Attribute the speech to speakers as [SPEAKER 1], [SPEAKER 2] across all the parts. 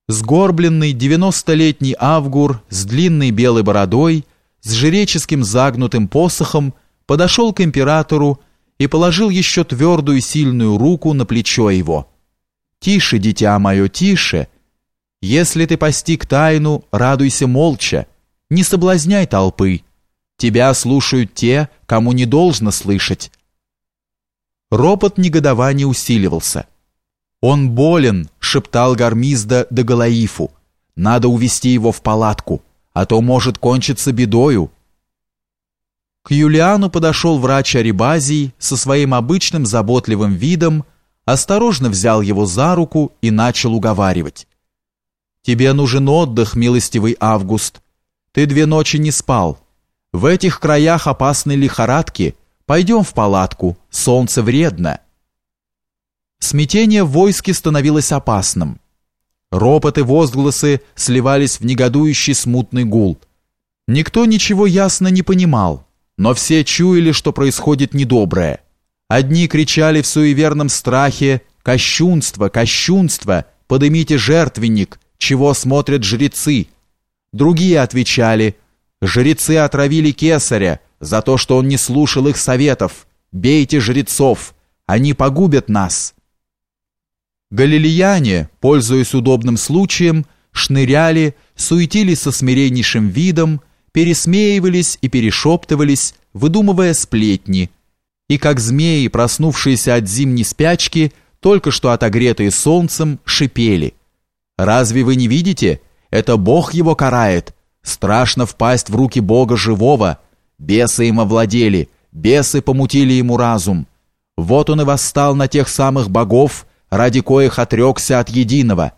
[SPEAKER 1] Сгорбленный 90-летний Авгур с длинной белой бородой, с жреческим загнутым посохом, подошел к императору и положил еще твердую сильную руку на плечо его. «Тише, дитя мое, тише! Если ты постиг тайну, радуйся молча, не соблазняй толпы. Тебя слушают те, кому не должно слышать». Ропот негодования усиливался. «Он болен», — шептал Гармизда де Галаифу. «Надо увести его в палатку, а то может кончиться бедою». К Юлиану подошел врач Арибазий со своим обычным заботливым видом, осторожно взял его за руку и начал уговаривать. «Тебе нужен отдых, милостивый Август. Ты 2 ночи не спал. В этих краях опасны лихорадки. Пойдем в палатку, солнце вредно». Смятение в войске становилось опасным. Ропот и возгласы сливались в негодующий смутный гул. Никто ничего ясно не понимал, но все чуяли, что происходит недоброе. Одни кричали в суеверном страхе: «Кощунство, кощунство! Подымите жертвенник, чего смотрят жрецы!» Другие отвечали: «Жрецы отравили кесаря за то, что он не слушал их советов. Бейте жрецов, они погубят нас». Галилеяне, пользуясь удобным случаем, шныряли, суетились со смиреннейшим видом, пересмеивались и перешептывались, выдумывая сплетни, и как змеи, проснувшиеся от зимней спячки, только что отогретые солнцем, шипели: «Разве вы не видите? Это Бог его карает. Страшно впасть в руки Бога живого. Бесы им овладели, бесы помутили ему разум. Вот он и восстал на тех самых богов, ради коих отрекся от единого».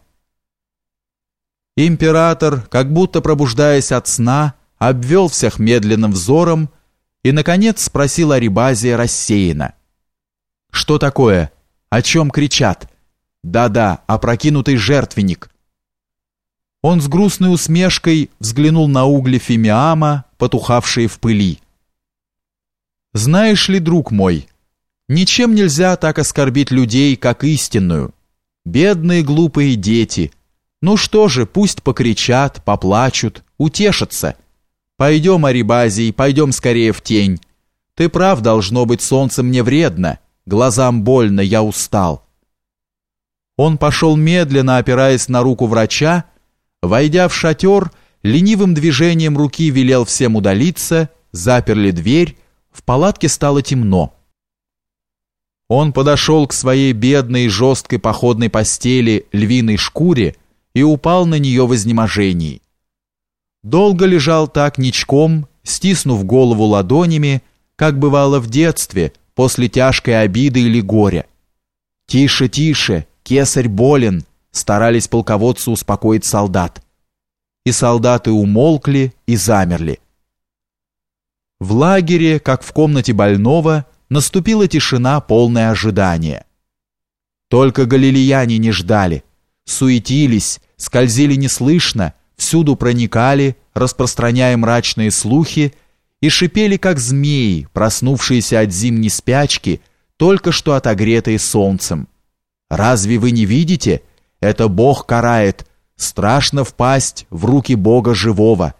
[SPEAKER 1] Император, как будто пробуждаясь от сна, обвел всех медленным взором и, наконец, спросил Арибазия рассеянно: «Что такое? О чем кричат?» «Да-да, опрокинутый жертвенник». Он с грустной усмешкой взглянул на угли фимиама, потухавшие в пыли. «Знаешь ли, друг мой, ничем нельзя так оскорбить людей, как истинную. Бедные глупые дети. Ну что же, пусть покричат, поплачут, утешатся. Пойдем, Арибазий, пойдем скорее в тень. Ты прав, должно быть, солнце мне вредно, глазам больно, я устал». Он пошел медленно, опираясь на руку врача, войдя в шатер, ленивым движением руки велел всем удалиться, заперли дверь, в палатке стало темно. Он подошел к своей бедной и жесткой походной постели львиной шкуре и упал на нее в изнеможении. Долго лежал так ничком, стиснув голову ладонями, как бывало в детстве, после тяжкой обиды или горя. «Тише, тише, кесарь болен», старались полководцы успокоить солдат. И солдаты умолкли и замерли. В лагере, как в комнате больного, наступила тишина, полное ожидание. Только галилеяне не ждали, суетились, скользили неслышно, всюду проникали, распространяя мрачные слухи, и шипели, как змеи, проснувшиеся от зимней спячки, только что отогретые солнцем. «Разве вы не видите? Это Бог карает, страшно впасть в руки Бога живого».